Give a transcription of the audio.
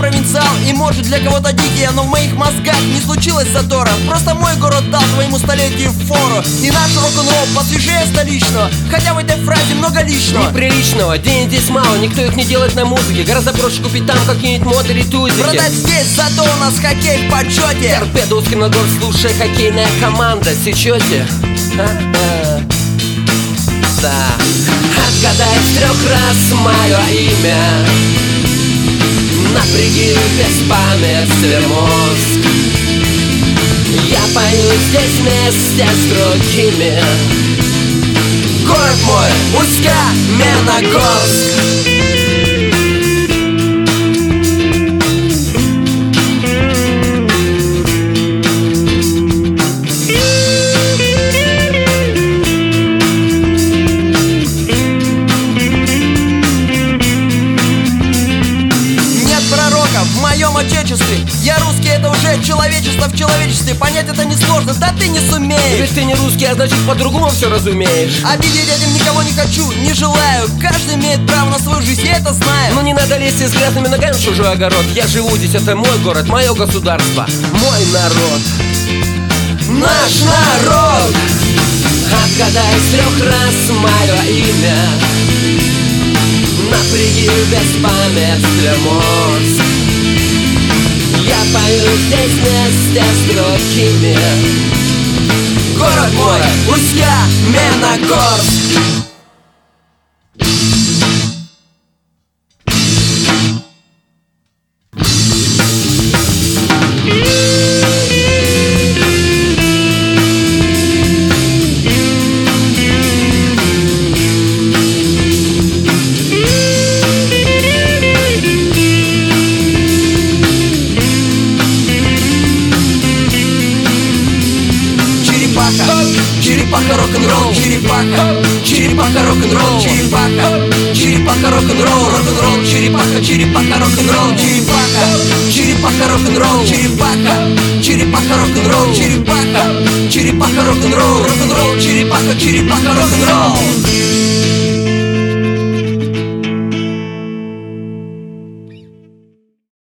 провинциал и может для кого-то дикий, но в моих мозгах не случилось затора. Просто мой город дал твоему столетию фору. И наш рок-н-ролл посвежее столичного, хотя в этой фразе много личного. Неприличного, денег здесь мало, никто их не делает на музыке. Гораздо проще купить там какие-нибудь моды или тузики. Продать здесь, зато у нас хоккей в почете. Торпеда, Ускиногор, слушай, хоккейная команда, сечете? Да. Отгадай в 3 раз мое имя, напряги в беспамятстве мозг. Я пою здесь вместе с другими. Город мой, Усть-Каменогорск. В моем отечестве я русский, это уже человечество в человечестве. Понять это несложно, да ты не сумеешь. Ведь ты не русский, а значит по-другому все разумеешь. Обидеть этим никого не хочу, не желаю. Каждый имеет право на свою жизнь, я это знаю. Но не надо лезть с грязными ногами в чужой огород. Я живу здесь, это мой город, мое государство, мой народ. Наш народ. Отгадай с 3 раз мое имя, напряги в беспамятстве мозг. Я пою здесь вместе с другими. Город мой, Усть-Каменогорск. Черепаха, рок-н-ролл, черепаха, черепаха, рок-н-ролл, черепаха, черепаха, рок-н-ролл, рок-н-ролл, черепаха, черепаха, рок-н-ролл, черепаха, черепаха, рок-н-ролл, черепаха, черепаха, рок-н-ролл, черепаха, черепаха, рок-н-ролл, рок-н-ролл, черепаха, черепаха, рок-н-ролл.